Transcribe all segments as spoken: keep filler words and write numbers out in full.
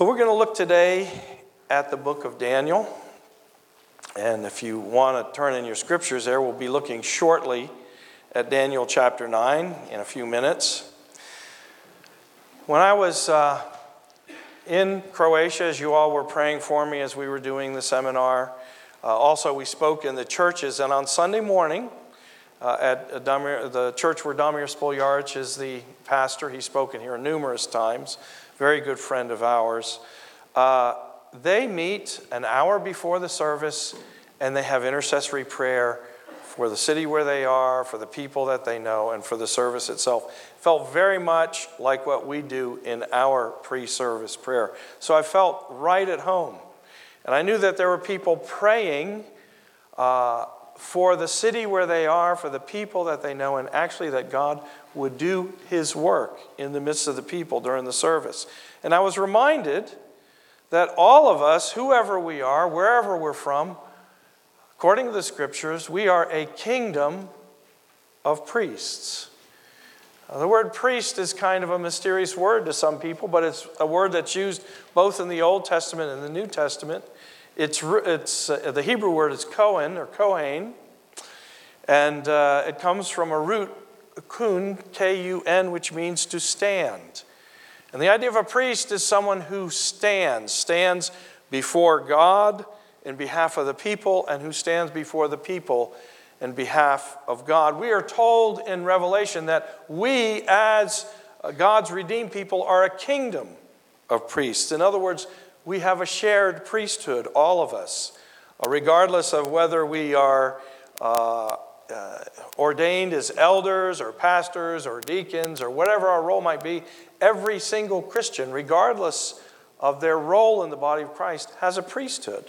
Well, we're going to look today at the book of Daniel. And if you want to turn in your scriptures there, we'll be looking shortly at Daniel chapter nine in a few minutes. When I was uh, in Croatia, as you all were praying for me as we were doing the seminar, uh, also we spoke in the churches. And on Sunday morning, uh, at Damir, the church where Damir Spoljaric is the pastor, he's spoken here numerous times, very good friend of ours. Uh, they meet an hour before the service, and they have intercessory prayer for the city where they are, for the people that they know, and for the service itself. It felt very much like what we do in our pre-service prayer. So I felt right at home. And I knew that there were people praying uh, for the city where they are, for the people that they know, and actually that God would do his work in the midst of the people during the service. And I was reminded that all of us, whoever we are, wherever we're from, according to the scriptures, we are a kingdom of priests. Now, the word priest is kind of a mysterious word to some people, but it's a word that's used both in the Old Testament and the New Testament. It's, it's uh, the Hebrew word is Kohen or Kohen, and uh, it comes from a root, kun, K U N, which means to stand. And the idea of a priest is someone who stands, stands before God in behalf of the people, and who stands before the people in behalf of God. We are told in Revelation that we, as God's redeemed people, are a kingdom of priests. In other words, we have a shared priesthood, all of us, regardless of whether we are uh, uh, ordained as elders or pastors or deacons or whatever our role might be. Every single Christian, regardless of their role in the body of Christ, has a priesthood.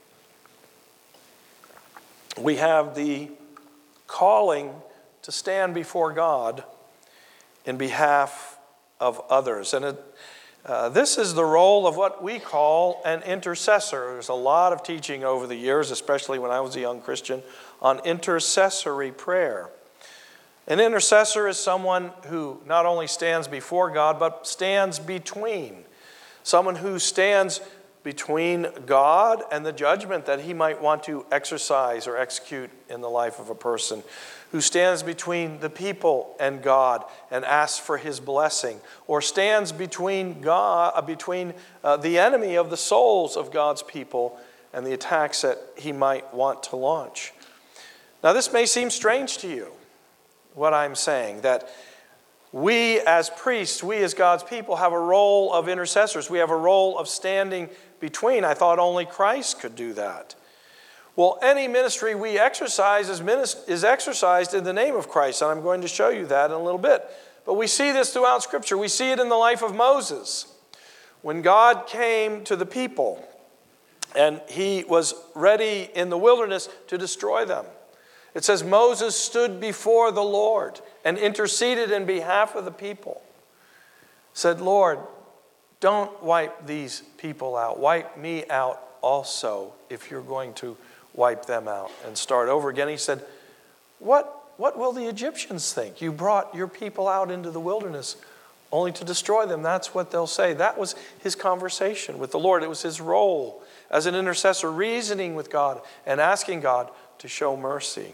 We have the calling to stand before God in behalf of others. And it, uh, this is the role of what we call an intercessor. There's a lot of teaching over the years, especially when I was a young Christian, on intercessory prayer. An intercessor is someone who not only stands before God, but stands between. Someone who stands between God and the judgment that he might want to exercise or execute in the life of a person, who stands between the people and God and asks for his blessing, or stands between God, uh, between uh, the enemy of the souls of God's people and the attacks that he might want to launch. Now, this may seem strange to you, what I'm saying, that we as priests, we as God's people, have a role of intercessors. We have a role of standing between. I thought only Christ could do that. Well, any ministry we exercise is, minist- is exercised in the name of Christ, and I'm going to show you that in a little bit. But we see this throughout Scripture. We see it in the life of Moses. When God came to the people, and he was ready in the wilderness to destroy them. It says Moses stood before the Lord and interceded in behalf of the people. Said, Lord, don't wipe these people out. Wipe me out also if you're going to wipe them out and start over again. He said, what, what will the Egyptians think? You brought your people out into the wilderness only to destroy them. That's what they'll say. That was his conversation with the Lord. It was his role as an intercessor, reasoning with God and asking God to show mercy.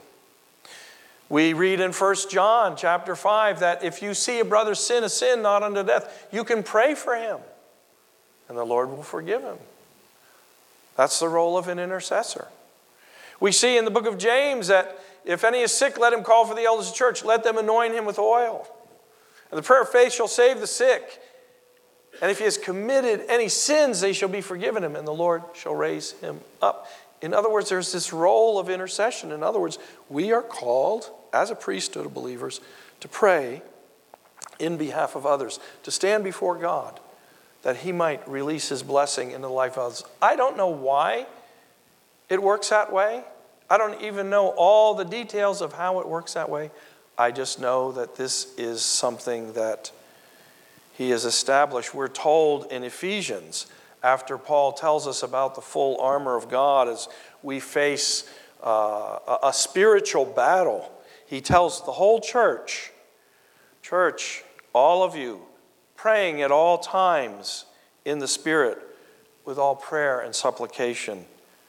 We read in First John chapter five that if you see a brother sin a sin not unto death, you can pray for him, and the Lord will forgive him. That's the role of an intercessor. We see in the book of James that if any is sick, let him call for the elders of the church. Let them anoint him with oil. And the prayer of faith shall save the sick. And if he has committed any sins, they shall be forgiven him, and the Lord shall raise him up. In other words, there's this role of intercession. In other words, we are called, as a priesthood of believers, to pray in behalf of others, to stand before God, that he might release his blessing into the life of others. I don't know why it works that way. I don't even know all the details of how it works that way. I just know that this is something that he has established. We're told in Ephesians, after Paul tells us about the full armor of God as we face uh, a, a spiritual battle, he tells the whole church, church, all of you, praying at all times in the Spirit with all prayer and supplication.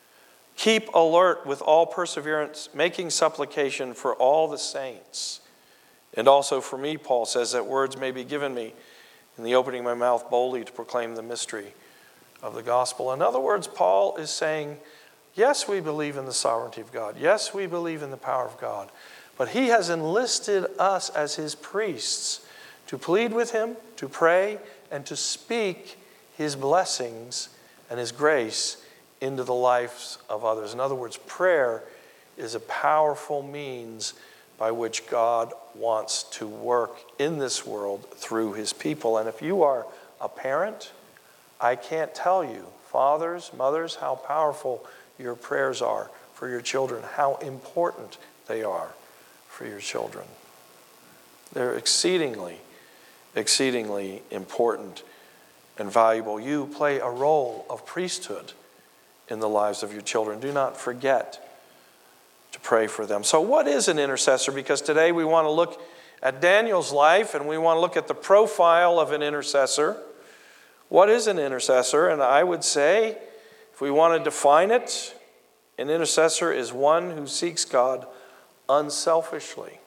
Keep alert with all perseverance, making supplication for all the saints. And also for me, Paul says, that words may be given me in the opening of my mouth boldly to proclaim the mystery of the gospel. In other words, Paul is saying, yes, we believe in the sovereignty of God. Yes, we believe in the power of God. But he has enlisted us as his priests to plead with him, to pray, and to speak his blessings and his grace into the lives of others. In other words, prayer is a powerful means by which God wants to work in this world through his people. And if you are a parent, I can't tell you, fathers, mothers, how powerful your prayers are for your children, how important they are for your children. They're exceedingly, exceedingly important and valuable. You play a role of priesthood in the lives of your children. Do not forget to pray for them. So what is an intercessor? Because today we want to look at Daniel's life and we want to look at the profile of an intercessor. What is an intercessor? And I would say, if we want to define it, an intercessor is one who seeks God unselfishly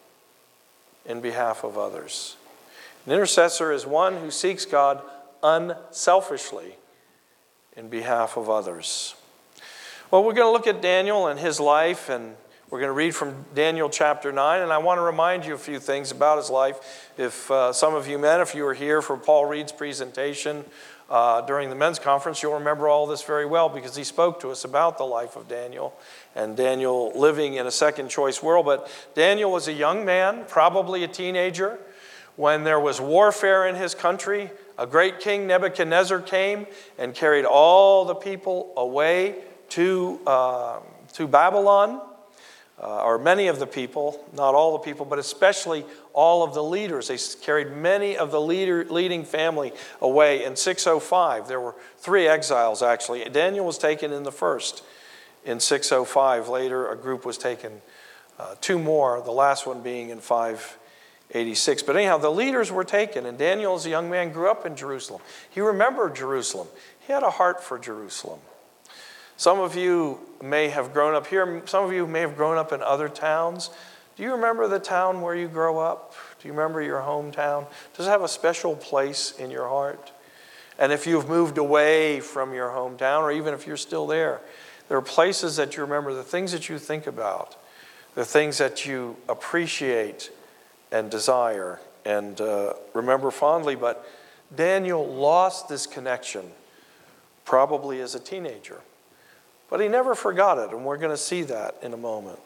in behalf of others. An intercessor is one who seeks God unselfishly in behalf of others. Well, we're going to look at Daniel and his life, and we're going to read from Daniel chapter nine, and I want to remind you a few things about his life. If uh, some of you men, if you were here for Paul Reed's presentation uh, during the men's conference, you'll remember all this very well because he spoke to us about the life of Daniel and Daniel living in a second choice world. But Daniel was a young man, probably a teenager, when there was warfare in his country. A great king, Nebuchadnezzar, came and carried all the people away to, uh, to Babylon, uh, or many of the people, not all the people, but especially all of the leaders. They carried many of the leader, leading family away. In six oh five, there were three exiles actually. Daniel was taken in the first. In six oh five, later a group was taken, uh, two more, the last one being in five eighty-six. But anyhow, the leaders were taken, and Daniel, as a young man, grew up in Jerusalem. He remembered Jerusalem. He had a heart for Jerusalem. Some of you may have grown up here. Some of you may have grown up in other towns. Do you remember the town where you grow up? Do you remember your hometown? Does it have a special place in your heart? And if you've moved away from your hometown, or even if you're still there, there are places that you remember, the things that you think about, the things that you appreciate and desire and uh, remember fondly. But Daniel lost this connection probably as a teenager. But he never forgot it, and we're going to see that in a moment.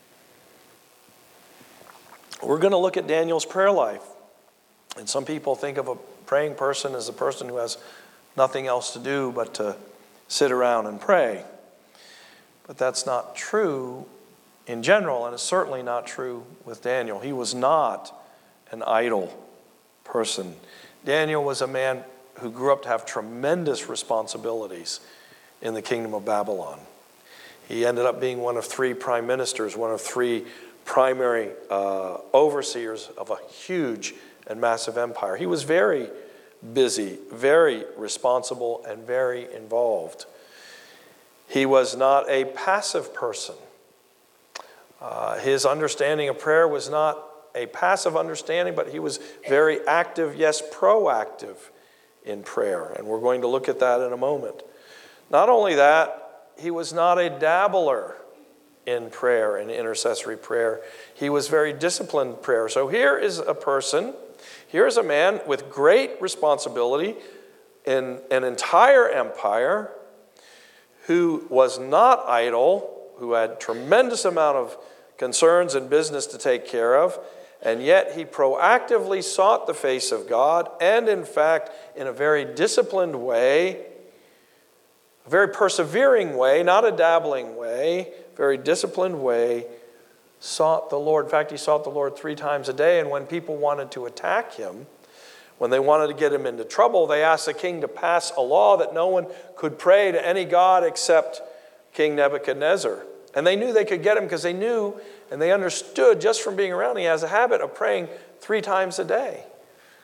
We're going to look at Daniel's prayer life. And some people think of a praying person as a person who has nothing else to do but to sit around and pray. But that's not true in general, and it's certainly not true with Daniel. He was not an idle person. Daniel was a man who grew up to have tremendous responsibilities in the kingdom of Babylon. He ended up being one of three prime ministers, one of three primary uh, overseers of a huge and massive empire. He was very busy, very responsible, and very involved. He was not a passive person. Uh, his understanding of prayer was not a passive understanding, but he was very active, yes, proactive in prayer. And we're going to look at that in a moment. Not only that, he was not a dabbler in prayer, in intercessory prayer. He was very disciplined in prayer. So here is a person, here is a man with great responsibility in an entire empire who was not idle, who had tremendous amount of concerns and business to take care of, and yet he proactively sought the face of God, and in fact, in a very disciplined way, a very persevering way, not a dabbling way, very disciplined way, sought the Lord. In fact, he sought the Lord three times a day, and when people wanted to attack him, when they wanted to get him into trouble, they asked the king to pass a law that no one could pray to any god except King Nebuchadnezzar. And they knew they could get him because they knew and they understood just from being around, he has a habit of praying three times a day.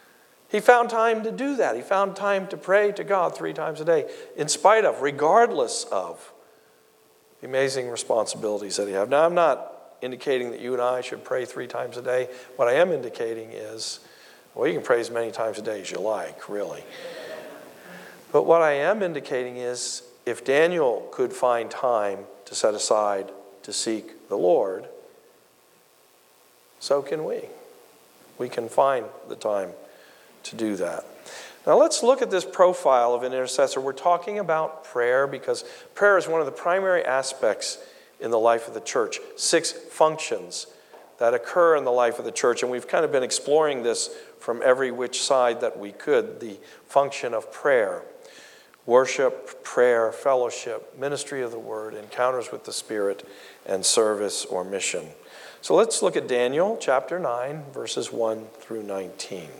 He found time to do that. He found time to pray to God three times a day, in spite of, regardless of, the amazing responsibilities that he had. Now, I'm not indicating that you and I should pray three times a day. What I am indicating is, well, you can pray as many times a day as you like, really. But what I am indicating is, if Daniel could find time to set aside to seek the Lord, so can we. We can find the time to do that. Now let's look at this profile of an intercessor. We're talking about prayer because prayer is one of the primary aspects in the life of the church. Six functions that occur in the life of the church, and we've kind of been exploring this from every which side that we could. The function of prayer: worship, prayer, fellowship, ministry of the word, encounters with the Spirit, and service or mission. So let's look at Daniel chapter nine, verses one through nineteen.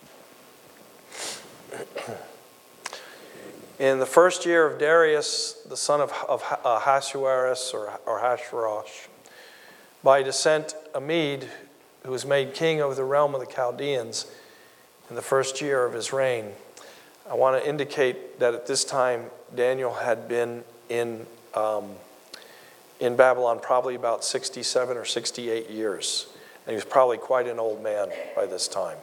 In the first year of Darius, the son of, of Ahasuerus or, or Hashverosh, by descent a Mede, who was made king over the realm of the Chaldeans in the first year of his reign. I want to indicate that at this time Daniel had been in um, in Babylon probably about sixty-seven or sixty-eight years, and he was probably quite an old man by this time.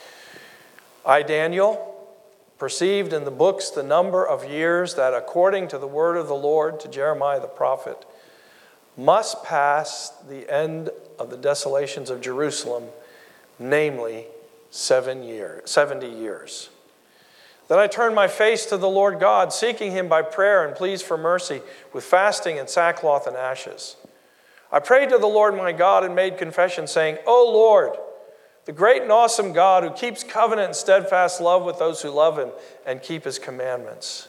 I, Daniel, perceived in the books the number of years that, according to the word of the Lord to Jeremiah the prophet, must pass the end of the desolations of Jerusalem, namely seven years, seventy years. Then I turned my face to the Lord God, seeking him by prayer and pleas for mercy, with fasting and sackcloth and ashes. I prayed to the Lord my God and made confession, saying, O Lord, the great and awesome God, who keeps covenant and steadfast love with those who love him and keep his commandments.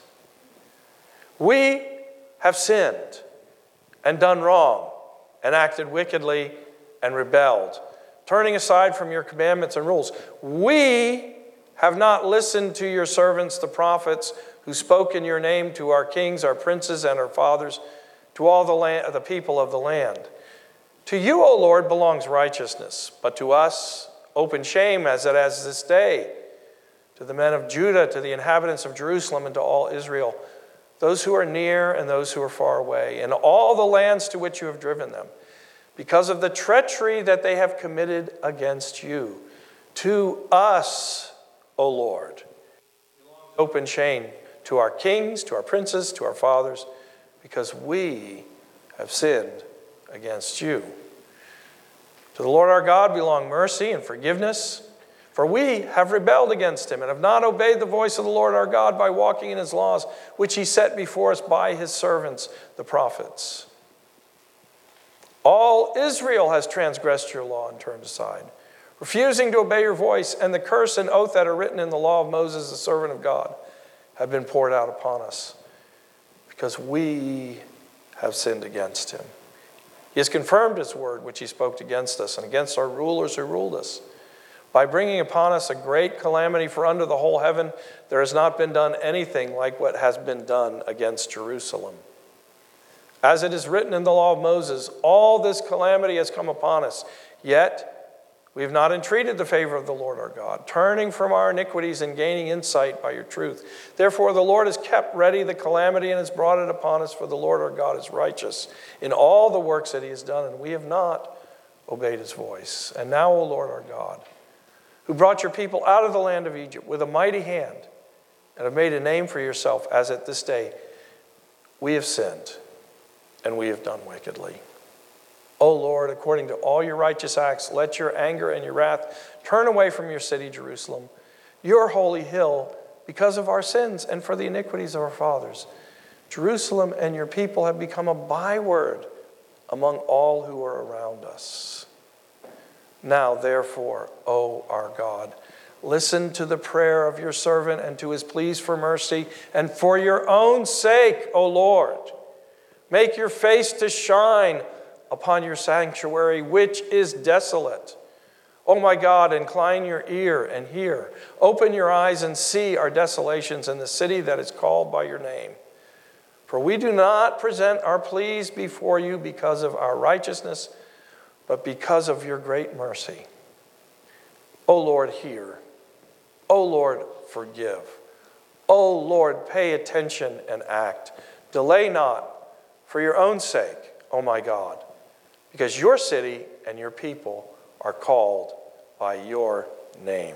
We have sinned and done wrong and acted wickedly and rebelled, turning aside from your commandments and rules. We have not listened to your servants, the prophets, who spoke in your name to our kings, our princes, and our fathers, to all the land, the people of the land. To you, O Lord, belongs righteousness, but to us open shame, as it has this day, to the men of Judah, to the inhabitants of Jerusalem, and to all Israel, those who are near and those who are far away, and all the lands to which you have driven them, because of the treachery that they have committed against you. To us, O Lord, open shame, to our kings, to our princes, to our fathers, because we have sinned against you. To the Lord our God belong mercy and forgiveness, for we have rebelled against him and have not obeyed the voice of the Lord our God by walking in his laws, which he set before us by his servants, the prophets. All Israel has transgressed your law and turned aside, refusing to obey your voice, and the curse and oath that are written in the law of Moses, the servant of God, have been poured out upon us, because we have sinned against him. He has confirmed his word, which he spoke against us and against our rulers who ruled us, by bringing upon us a great calamity, for under the whole heaven there has not been done anything like what has been done against Jerusalem. As it is written in the law of Moses, all this calamity has come upon us, yet we have not entreated the favor of the Lord our God, turning from our iniquities and gaining insight by your truth. Therefore the Lord has kept ready the calamity and has brought it upon us, for the Lord our God is righteous in all the works that he has done, and we have not obeyed his voice. And now, O Lord our God, who brought your people out of the land of Egypt with a mighty hand and have made a name for yourself, as at this day, we have sinned and we have done wickedly. O Lord, according to all your righteous acts, let your anger and your wrath turn away from your city, Jerusalem, your holy hill, because of our sins and for the iniquities of our fathers. Jerusalem and your people have become a byword among all who are around us. Now, therefore, O our God, listen to the prayer of your servant and to his pleas for mercy, and for your own sake, O Lord, make your face to shine upon your sanctuary, which is desolate. O my God, incline your ear and hear. Open your eyes and see our desolations in the city that is called by your name. For we do not present our pleas before you because of our righteousness, but because of your great mercy. O Lord, hear. O Lord, forgive. O Lord, pay attention and act. Delay not for your own sake, O my God, because your city and your people are called by your name.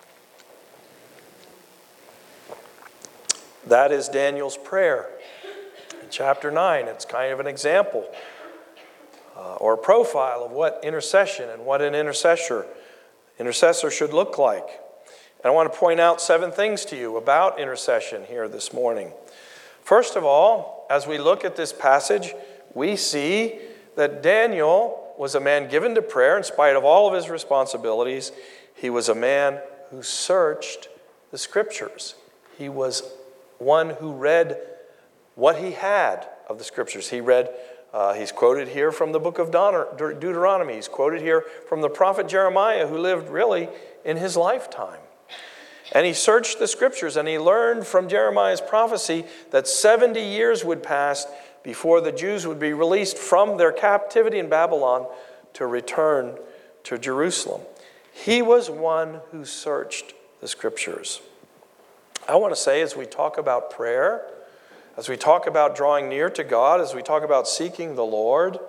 That is Daniel's prayer. In chapter nine, it's kind of an example uh, or a profile of what intercession and what an intercessor, intercessor should look like. And I want to point out seven things to you about intercession here this morning. First of all, as we look at this passage, we see that Daniel was a man given to prayer in spite of all of his responsibilities. He was a man who searched the Scriptures. He was one who read what he had of the Scriptures. He read, uh, he's quoted here from the book of Deuteronomy. He's quoted here from the prophet Jeremiah, who lived really in his lifetime. And he searched the Scriptures, and he learned from Jeremiah's prophecy that seventy years would pass before the Jews would be released from their captivity in Babylon to return to Jerusalem. He was one who searched the Scriptures. I want to say, as we talk about prayer, as we talk about drawing near to God, as we talk about seeking the Lord,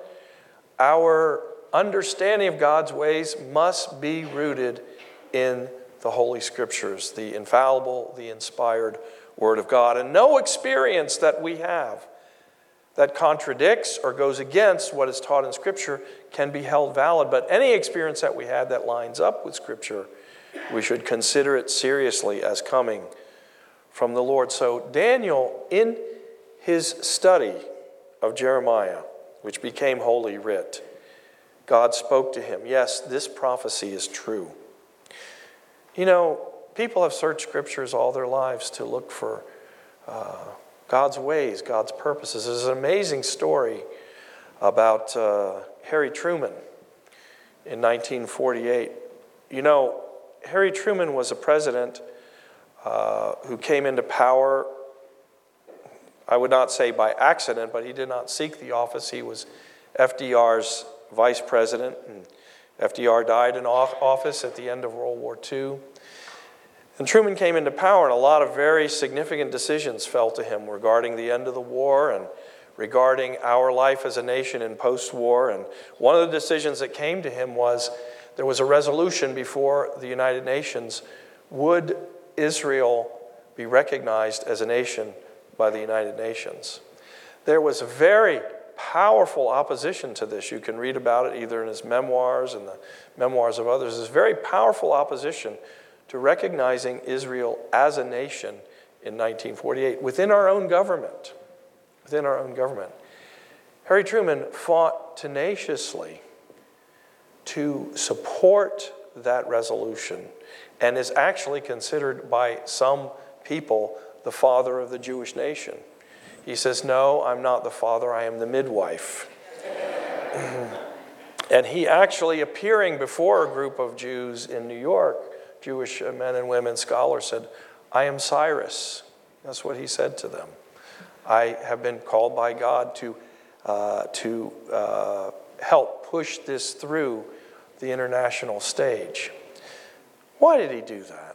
our understanding of God's ways must be rooted in the Holy Scriptures, the infallible, the inspired Word of God. And no experience that we have that contradicts or goes against what is taught in Scripture can be held valid. But any experience that we had that lines up with Scripture, we should consider it seriously as coming from the Lord. So Daniel, in his study of Jeremiah, which became Holy Writ, God spoke to him. Yes, this prophecy is true. You know, people have searched Scriptures all their lives to look for uh, God's ways, God's purposes. There's an amazing story about uh, Harry Truman in nineteen forty-eight. You know, Harry Truman was a president uh, who came into power, I would not say by accident, but he did not seek the office. He was F D R's vice president, and F D R died in office at the end of World War Two. And Truman came into power, and a lot of very significant decisions fell to him regarding the end of the war and regarding our life as a nation in post-war. And one of the decisions that came to him was there was a resolution before the United Nations: would Israel be recognized as a nation by the United Nations? There was a very powerful opposition to this. You can read about it either in his memoirs and the memoirs of others. There's very powerful opposition to recognizing Israel as a nation in nineteen forty-eight within our own government. Within our own government. Harry Truman fought tenaciously to support that resolution and is actually considered by some people the father of the Jewish nation. He says, no, I'm not the father, I am the midwife. And he actually, appearing before a group of Jews in New York, Jewish men and women, scholars, said, I am Cyrus. That's what he said to them. I have been called by God to, uh, to uh, help push this through the international stage. Why did he do that?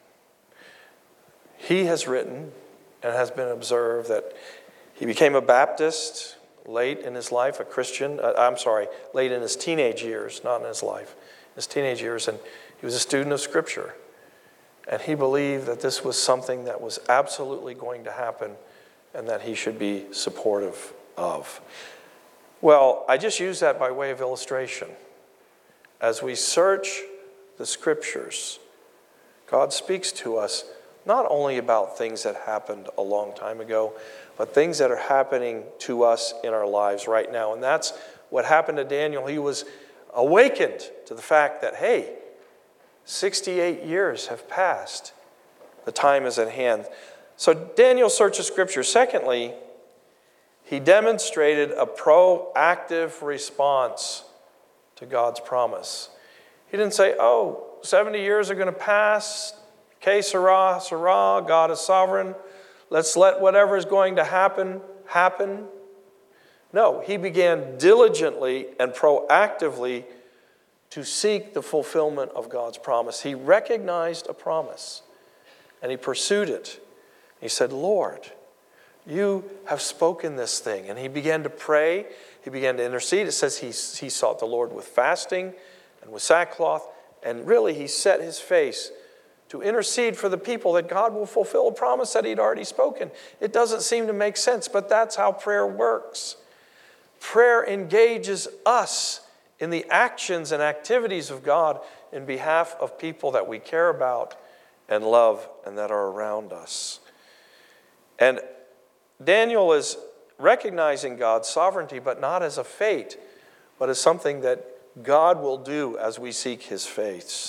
He has written and has been observed that he became a Baptist late in his life, a Christian, uh, I'm sorry, late in his teenage years, not in his life, his teenage years, and he was a student of Scripture. And he believed that this was something that was absolutely going to happen and that he should be supportive of. Well, I just use that by way of illustration. As we search the Scriptures, God speaks to us not only about things that happened a long time ago, but things that are happening to us in our lives right now. And that's what happened to Daniel. He was awakened to the fact that, hey, sixty-eight years have passed. The time is at hand. So Daniel searches Scripture. Secondly, he demonstrated a proactive response to God's promise. He didn't say, oh, seventy years are going to pass. Que sera, sera, God is sovereign. Let's let whatever is going to happen, happen. No, he began diligently and proactively to seek the fulfillment of God's promise. He recognized a promise. and he pursued it. He said, Lord, you have spoken this thing. And he began to pray. He began to intercede. It says he, he sought the Lord with fasting and with sackcloth. And really, he set his face to intercede for the people that God will fulfill a promise that he'd already spoken. It doesn't seem to make sense, but that's how prayer works. Prayer engages us in the actions and activities of God in behalf of people that we care about and love and that are around us. And Daniel is recognizing God's sovereignty, but not as a fate, but as something that God will do as we seek his face.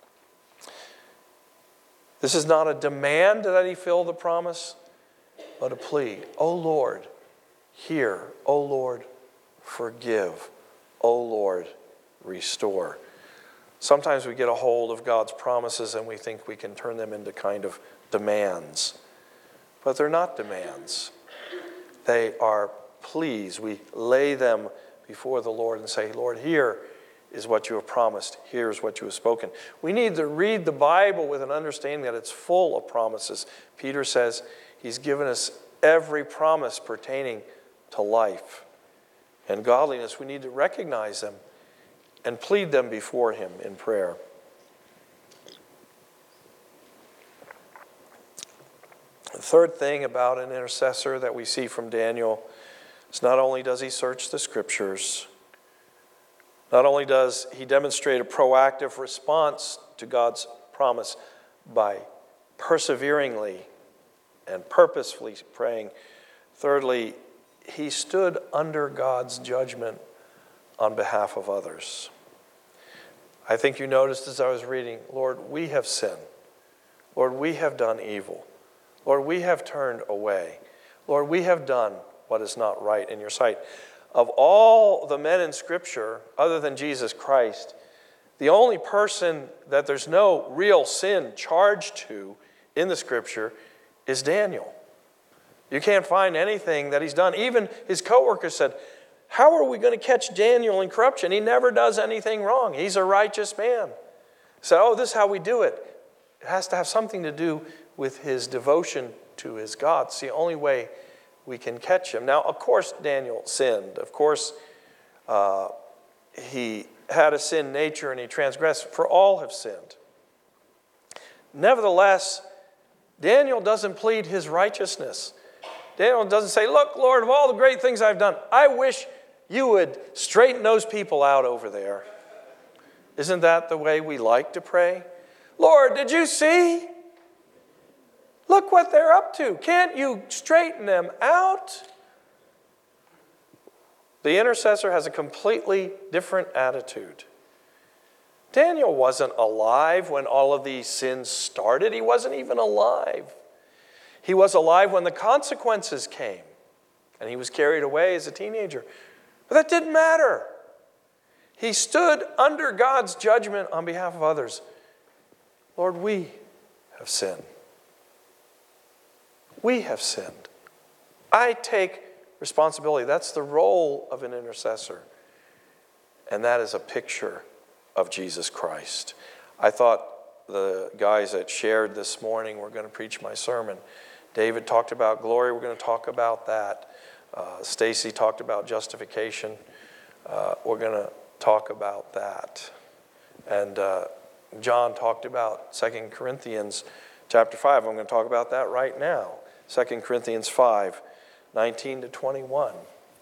This is not a demand that he fill the promise, but a plea. O Lord, hear. O Lord, forgive. O Lord, restore. Sometimes we get a hold of God's promises and we think we can turn them into kind of demands. But they're not demands. They are pleas. We lay them before the Lord and say, Lord, here is what you have promised. Here's what you have spoken. We need to read the Bible with an understanding that it's full of promises. Peter says he's given us every promise pertaining to life and godliness. We need to recognize them and plead them before him in prayer. The third thing about an intercessor that we see from Daniel is not only does he search the scriptures, not only does he demonstrate a proactive response to God's promise by perseveringly and purposefully praying. Thirdly, he stood under God's judgment on behalf of others. I think you noticed as I was reading, Lord, we have sinned. Lord, we have done evil. Lord, we have turned away. Lord, we have done what is not right in your sight. Of all the men in Scripture, other than Jesus Christ, the only person that there's no real sin charged to in the Scripture is Daniel. You can't find anything that he's done. Even his co-workers said, how are we going to catch Daniel in corruption? He never does anything wrong. He's a righteous man. So, oh, this is how we do it. It has to have something to do with his devotion to his God. It's the only way we can catch him. Now, of course, Daniel sinned. Of course, uh, he had a sin nature and he transgressed. For all have sinned. Nevertheless, Daniel doesn't plead his righteousness. Daniel doesn't say, look, Lord, of all the great things I've done, I wish you would straighten those people out over there. Isn't that the way we like to pray? Lord, did you see? Look what they're up to. Can't you straighten them out? The intercessor has a completely different attitude. Daniel wasn't alive when all of these sins started. He wasn't even alive. He was alive when the consequences came, and he was carried away as a teenager. But that didn't matter. He stood under God's judgment on behalf of others. Lord, we have sinned. We have sinned. I take responsibility. That's the role of an intercessor. And that is a picture of Jesus Christ. I thought the guys that shared this morning were going to preach my sermon. David talked about glory. We're going to talk about that. Uh, Stacy talked about justification. Uh, we're going to talk about that. And uh, John talked about Second Corinthians chapter five. I'm going to talk about that right now. Second Corinthians five, nineteen to twenty-one.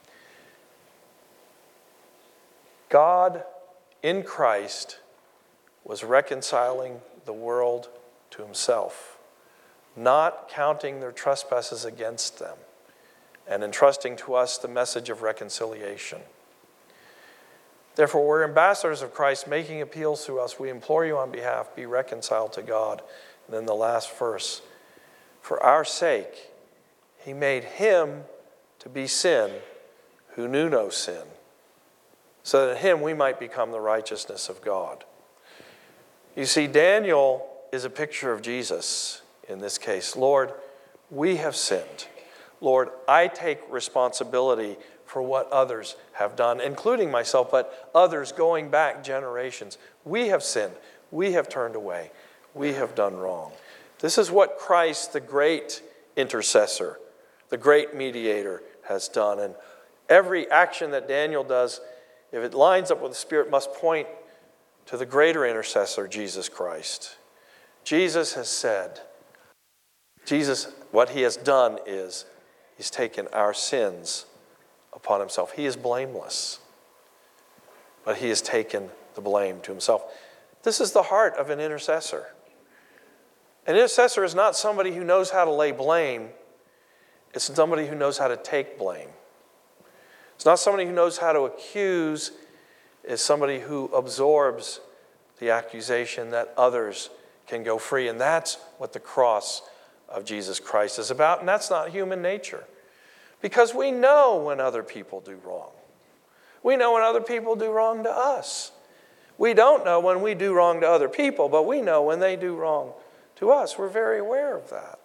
God in Christ was reconciling the world to himself, not counting their trespasses against them, and entrusting to us the message of reconciliation. Therefore, we're ambassadors of Christ, making appeals through us. We implore you on behalf, be reconciled to God. And then the last verse, for our sake, he made him to be sin who knew no sin, so that in him we might become the righteousness of God. You see, Daniel is a picture of Jesus in this case. Lord, we have sinned. Lord, I take responsibility for what others have done, including myself, but others going back generations. We have sinned. We have turned away. We have done wrong. This is what Christ, the great intercessor, the great mediator, has done. And every action that Daniel does, if it lines up with the Spirit, must point to the greater intercessor, Jesus Christ. Jesus has said, Jesus, what he has done is he's taken our sins upon himself. He is blameless, but he has taken the blame to himself. This is the heart of an intercessor. An intercessor is not somebody who knows how to lay blame. It's somebody who knows how to take blame. It's not somebody who knows how to accuse. It's somebody who absorbs the accusation that others can go free. And that's what the cross of Jesus Christ is about. And that's not human nature. Because we know when other people do wrong. We know when other people do wrong to us. We don't know when we do wrong to other people, but we know when they do wrong to us. We're very aware of that.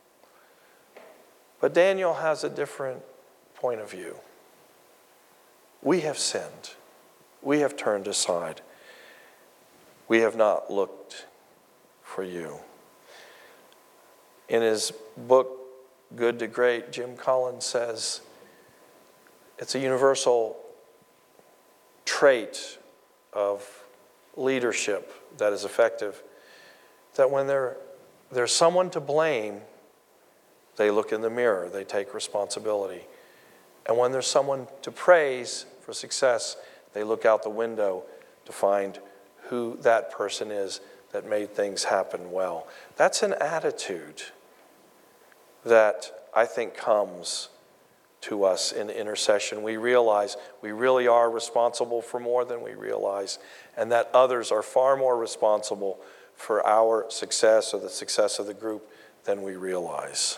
But Daniel has a different point of view. We have sinned. We have turned aside. We have not looked for you. In his book, Good to Great, Jim Collins says it's a universal trait of leadership that is effective, that when there, there's someone to blame, they look in the mirror, they take responsibility. And when there's someone to praise for success, they look out the window to find who that person is that made things happen well. That's an attitude that I think comes to us in intercession. We realize we really are responsible for more than we realize, and that others are far more responsible for our success or the success of the group than we realize.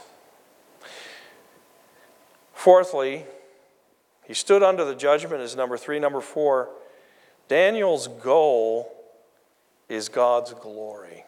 Fourthly, he stood under the judgment is number three. Number four, Daniel's goal is God's glory.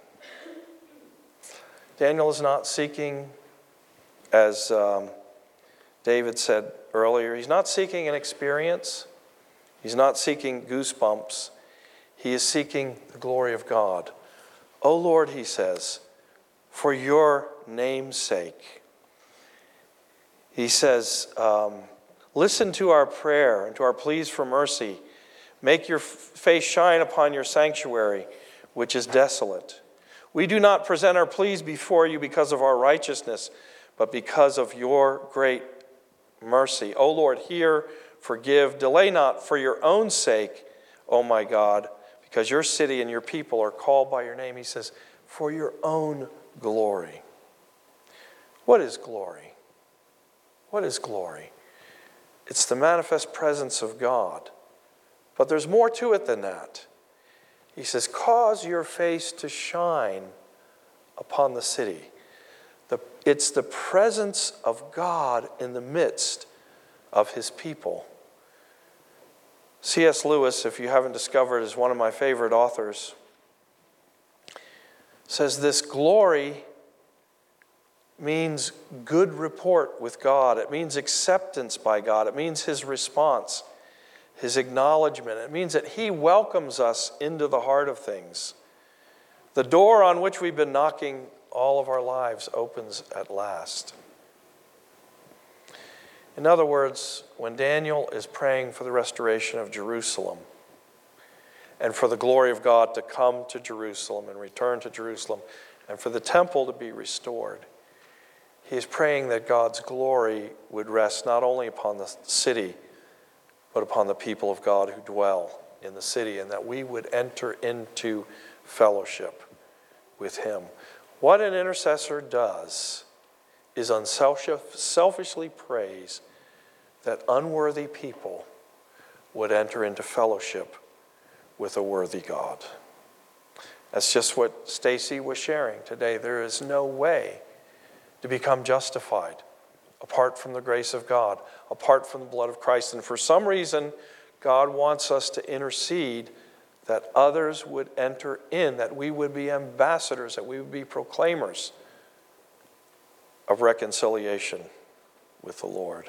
Daniel is not seeking, as um, David said earlier, he's not seeking an experience. He's not seeking goosebumps. He is seeking the glory of God. O Lord, he says, for your name's sake. He says, um, listen to our prayer and to our pleas for mercy. Make your face shine upon your sanctuary, which is desolate. We do not present our pleas before you because of our righteousness, but because of your great mercy. O Lord, hear, forgive, delay not for your own sake, O my God, because your city and your people are called by your name. He says, for your own glory. What is glory? What is glory? It's the manifest presence of God. But there's more to it than that. He says, cause your face to shine upon the city. The, it's the presence of God in the midst of his people. C S Lewis, if you haven't discovered, is one of my favorite authors, says this glory means good report with God. It means acceptance by God. It means his response, his acknowledgement. It means that he welcomes us into the heart of things. The door on which we've been knocking all of our lives opens at last. In other words, when Daniel is praying for the restoration of Jerusalem and for the glory of God to come to Jerusalem and return to Jerusalem and for the temple to be restored, he is praying that God's glory would rest not only upon the city, but upon the people of God who dwell in the city, and that we would enter into fellowship with him. What an intercessor does is unselfishly prays that unworthy people would enter into fellowship with a worthy God. That's just what Stacy was sharing today. There is no way to become justified apart from the grace of God, apart from the blood of Christ. And for some reason, God wants us to intercede that others would enter in, that we would be ambassadors, that we would be proclaimers of reconciliation with the Lord.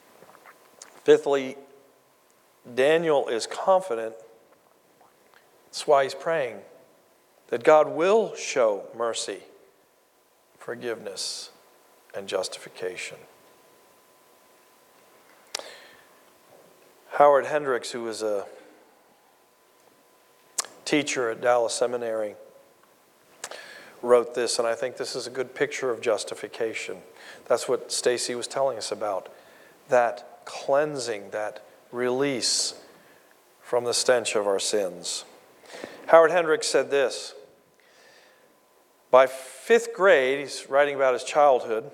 Fifthly, Daniel is confident That's why he's praying that God will show mercy, forgiveness, and justification. Howard Hendricks, who was a teacher at Dallas Seminary, wrote this, and I think this is a good picture of justification. That's what Stacy was telling us about. That cleansing, that release from the stench of our sins. Howard Hendricks said this: by fifth grade, he's writing about his childhood,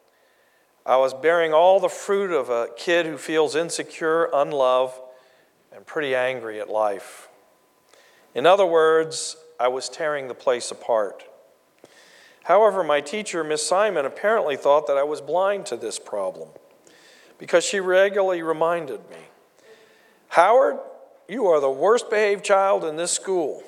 I was bearing all the fruit of a kid who feels insecure, unloved, and pretty angry at life. In other words, I was tearing the place apart. However, my teacher, Miss Simon, apparently thought that I was blind to this problem because she regularly reminded me, Howard, you are the worst behaved child in this school.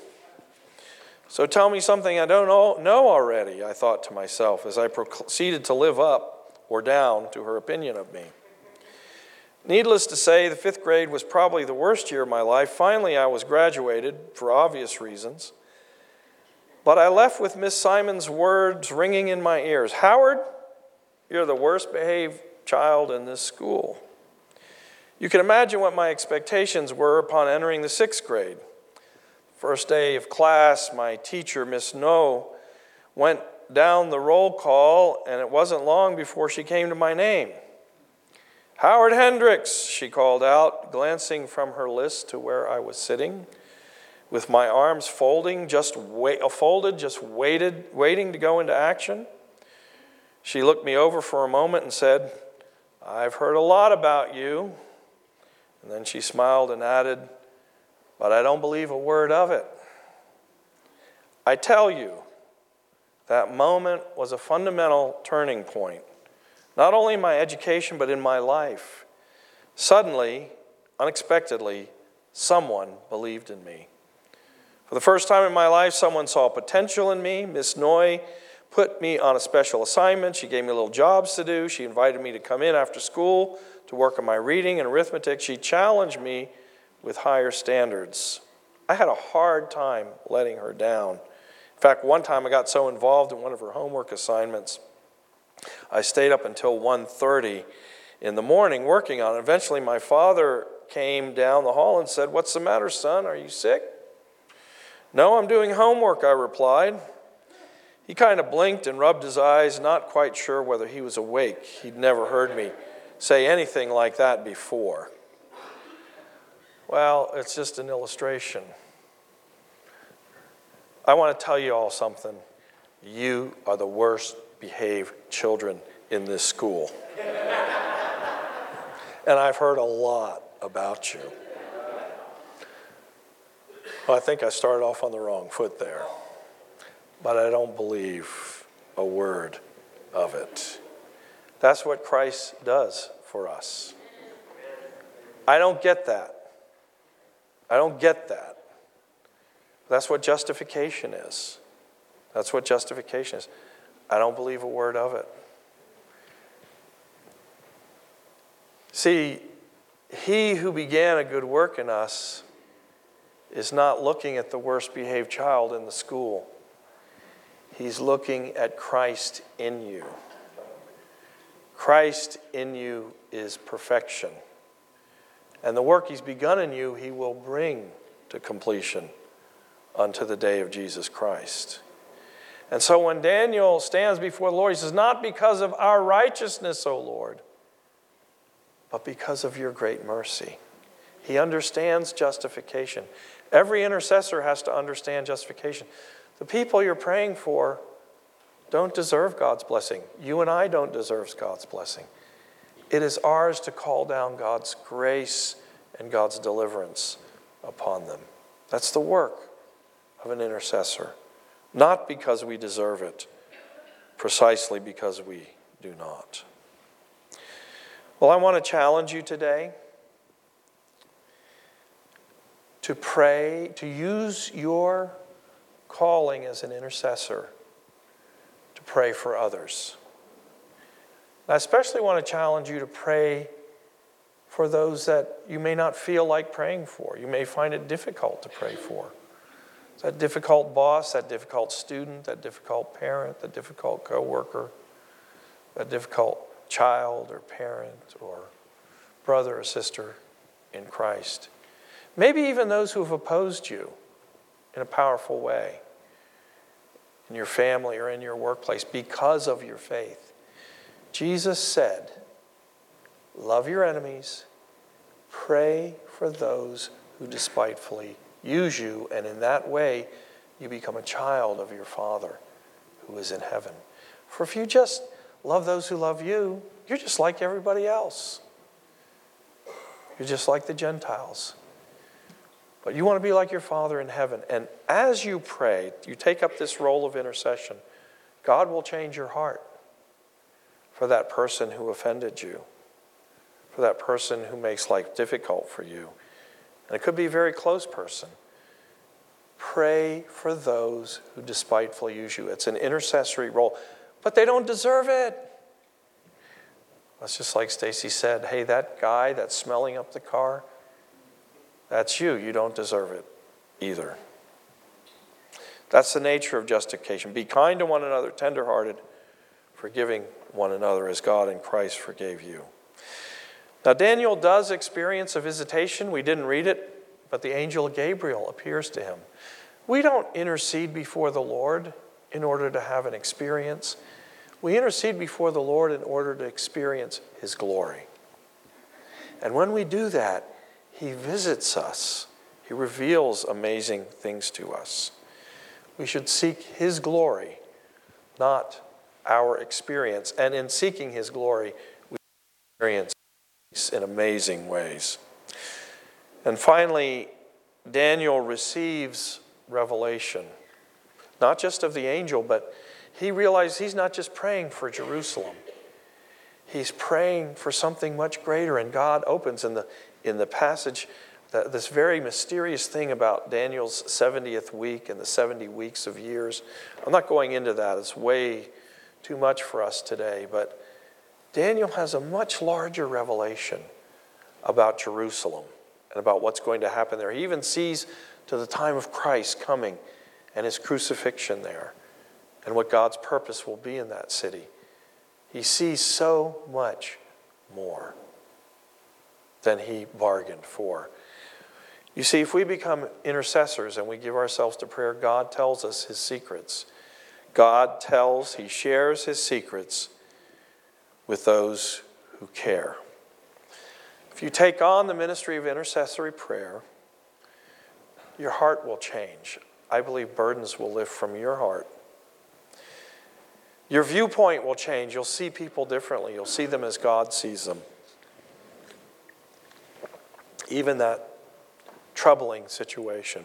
So tell me something I don't know already, I thought to myself as I proceeded to live up or down to her opinion of me. Needless to say, the fifth grade was probably the worst year of my life. Finally, I was graduated for obvious reasons. But I left with Miss Simon's words ringing in my ears. Howard, you're the worst behaved child in this school. You can imagine what my expectations were upon entering the sixth grade. First day of class, my teacher, Miss No, went down the roll call, and it wasn't long before she came to my name. Howard Hendricks, she called out, glancing from her list to where I was sitting, with my arms folding, just wait, folded, just waited, waiting to go into action. She looked me over for a moment and said, I've heard a lot about you. And then she smiled and added, but I don't believe a word of it. I tell you, that moment was a fundamental turning point, not only in my education, but in my life. Suddenly, unexpectedly, someone believed in me. For the first time in my life, someone saw potential in me. Miss Noy put me on a special assignment. She gave me little jobs to do. She invited me to come in after school to work on my reading and arithmetic. She challenged me with higher standards. I had a hard time letting her down. In fact, one time I got so involved in one of her homework assignments, I stayed up until one thirty in the morning working on it. Eventually, my father came down the hall and said, what's the matter, son? Are you sick? No, I'm doing homework, I replied. He kind of blinked and rubbed his eyes, not quite sure whether he was awake. He'd never heard me say anything like that before. Well, it's just an illustration. I want to tell you all something. You are the worst behaved children in this school. And I've heard a lot about you. Well, I think I started off on the wrong foot there. But I don't believe a word of it. That's what Christ does for us. I don't get that. I don't get that. That's what justification is. That's what justification is. I don't believe a word of it. See, he who began a good work in us is not looking at the worst behaved child in the school. He's looking at Christ in you. Christ in you is perfection. And the work he's begun in you, he will bring to completion unto the day of Jesus Christ. And so when Daniel stands before the Lord, he says, not because of our righteousness, O Lord, but because of your great mercy. He understands justification. Every intercessor has to understand justification. The people you're praying for don't deserve God's blessing. You and I don't deserve God's blessing. It is ours to call down God's grace and God's deliverance upon them. That's the work of an intercessor. Not because we deserve it, precisely because we do not. Well, I want to challenge you today to pray, to use your calling as an intercessor to pray for others. I especially want to challenge you to pray for those that you may not feel like praying for. You may find it difficult to pray for. That difficult boss, that difficult student, that difficult parent, that difficult coworker, that difficult child or parent or brother or sister in Christ. Maybe even those who have opposed you in a powerful way in your family or in your workplace because of your faith. Jesus said, love your enemies, pray for those who despitefully use you, and in that way you become a child of your Father who is in heaven. For if you just love those who love you, you're just like everybody else. You're just like the Gentiles. But you want to be like your Father in heaven. And as you pray, you take up this role of intercession, God will change your heart for that person who offended you, for that person who makes life difficult for you. And it could be a very close person. Pray for those who despitefully use you. It's an intercessory role, but they don't deserve it. That's just like Stacy said, hey, that guy that's smelling up the car, that's you. You don't deserve it either. That's the nature of justification. Be kind to one another, tenderhearted, forgiving one another as God in Christ forgave you. Now, Daniel does experience a visitation. We didn't read it, but the angel Gabriel appears to him. We don't intercede before the Lord in order to have an experience. We intercede before the Lord in order to experience his glory. And when we do that, he visits us. He reveals amazing things to us. We should seek his glory, not our experience. And in seeking his glory, we experience in amazing ways. And finally, Daniel receives revelation, not just of the angel, but he realized he's not just praying for Jerusalem. He's praying for something much greater, and God opens in the in the passage that this very mysterious thing about Daniel's seventieth week and the seventy weeks of years. I'm not going into that. It's way too much for us today, but Daniel has a much larger revelation about Jerusalem and about what's going to happen there. He even sees to the time of Christ coming and his crucifixion there and what God's purpose will be in that city. He sees so much more than he bargained for. You see, if we become intercessors and we give ourselves to prayer, God tells us his secrets. God tells, he shares his secrets with those who care. If you take on the ministry of intercessory prayer, your heart will change. I believe burdens will lift from your heart. Your viewpoint will change. You'll see people differently. You'll see them as God sees them. Even that troubling situation.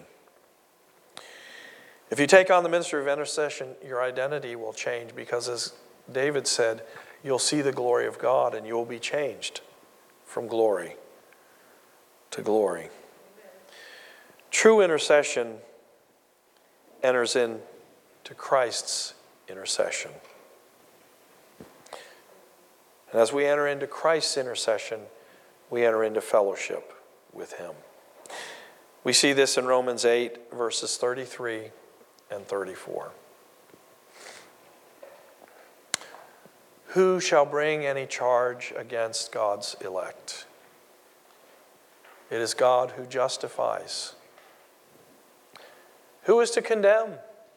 If you take on the ministry of intercession, your identity will change because, as David said, you'll see the glory of God and you'll be changed from glory to glory. True intercession enters into Christ's intercession. And as we enter into Christ's intercession, we enter into fellowship with him. We see this in Romans eight, verses thirty-three and thirty-four. Who shall bring any charge against God's elect? It is God who justifies. Who is to condemn?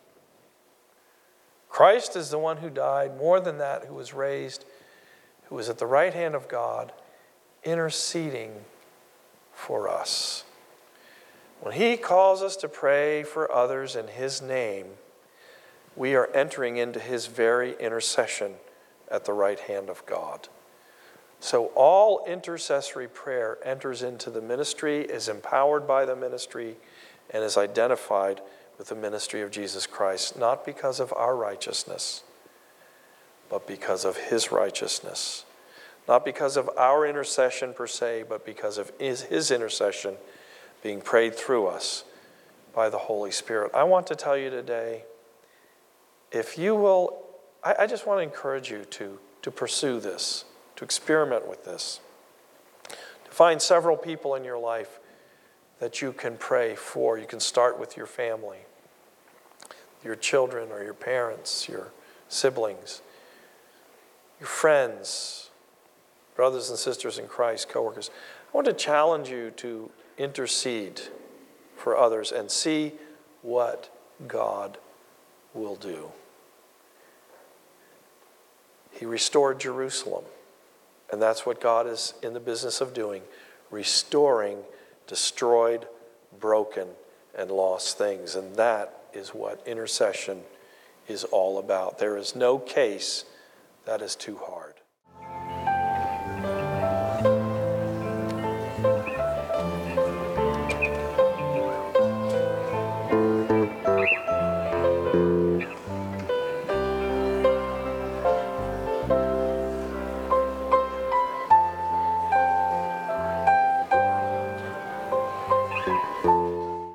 Christ is the one who died, more than that, who was raised, who is at the right hand of God, interceding for us. When he calls us to pray for others in his name, we are entering into his very intercession at the right hand of God. So all intercessory prayer enters into the ministry, is empowered by the ministry, and is identified with the ministry of Jesus Christ, not because of our righteousness, but because of his righteousness. Not because of our intercession per se, but because of his, his intercession being prayed through us by the Holy Spirit. I want to tell you today, if you will, I, I just want to encourage you to, to pursue this, to experiment with this, to find several people in your life that you can pray for. You can start with your family. your children or your parents, your siblings, your friends, brothers and sisters in Christ, coworkers. I want to challenge you to intercede for others and see what God will do. He restored Jerusalem, and that's what God is in the business of doing, restoring destroyed, broken, and lost things. And that is what intercession is all about. There is no case that is too hard.